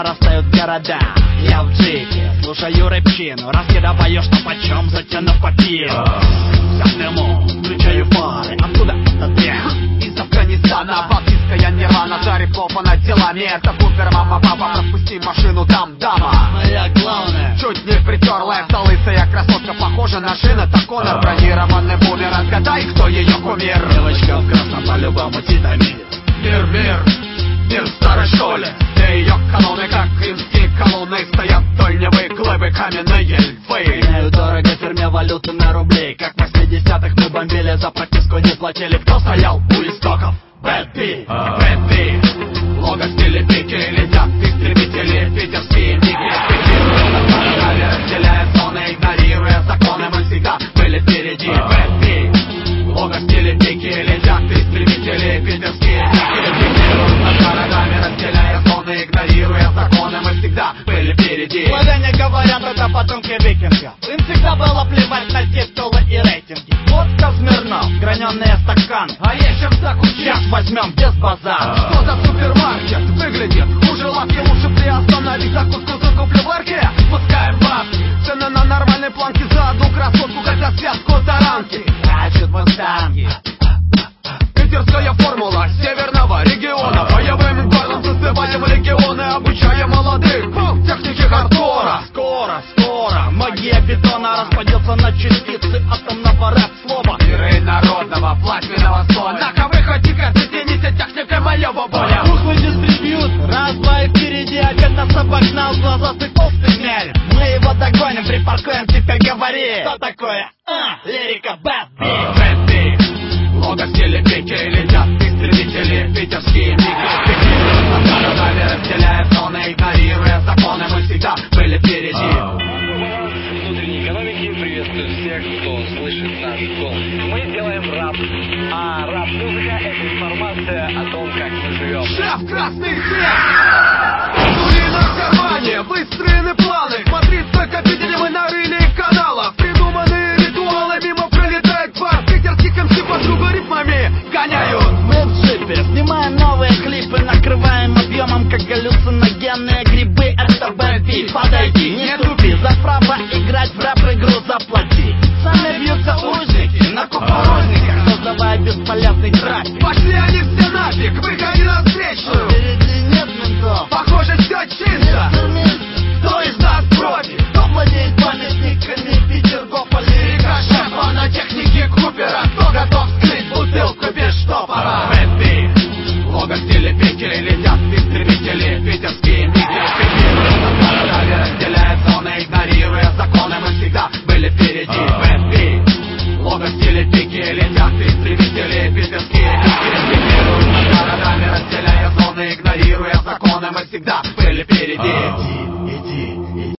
растают города. Я в джипе, слушаю рэпчину. Раз не поешь, то почем, затянув по пиву. Заглянул, включаю фары. Откуда этот дым? Из Афганистана, балтийская нирвана. Жарит плохо над делами. Это Купер, мама, папа, пропусти машину, там дама. Моя главная чуть не притерла, это лысая красотка, похожа на шина. Это Конор, бронированный бумер. Отгадай, кто ее кумир. Девочка в красном по-любому титамине. Мир, мир, мир в старой школе. Где ее колонны, как римские колонны, стоят дольневые глыбы, каменные львы. Меняю дорого фирме валюты на рубли. Как в 80-х мы бомбили, за прописку не платили. Кто стоял у истоков? Бэдби, Бэдби. Лого в стиле пики, летят истребители, питерские миги. Разделяя зоны, игнорируя законы, мы всегда были впереди. Бэдби, лого в стиле пики, летят истребители, питерские миги. Разделяя зоны, игнорируя законы, мы всегда были впереди. Славяне говорят, это потомки викингов. Им всегда было плевать на титулы и рейтинги. Водка Смирнов, граненые стаканы. А есть чем закусить. Сейчас возьмем без базара. Что за супермаркет? Выглядит хуже лавки. Лучше приостановить закуску, закуплю в арке. Спускаем бабки, цены на нормальной планке. За одну красотку хотят связку таранки. Скачут мустанги. Питерская формула северного региона. Боевым городом созываем легионы. Обучаем молодых техники хардкора. Скоро магия бетона распадется на частицы атомного рэп-слова. Миры народного плазменного слоя. На-ка выходи, зацените техникой моего боя. Тухлый дистрибьют, раз, два и впереди. Опять нас обогнал, глазастый толстый мерит. Мы его догоним, припаркуем, теперь говори. Что такое? Лирика, бэк.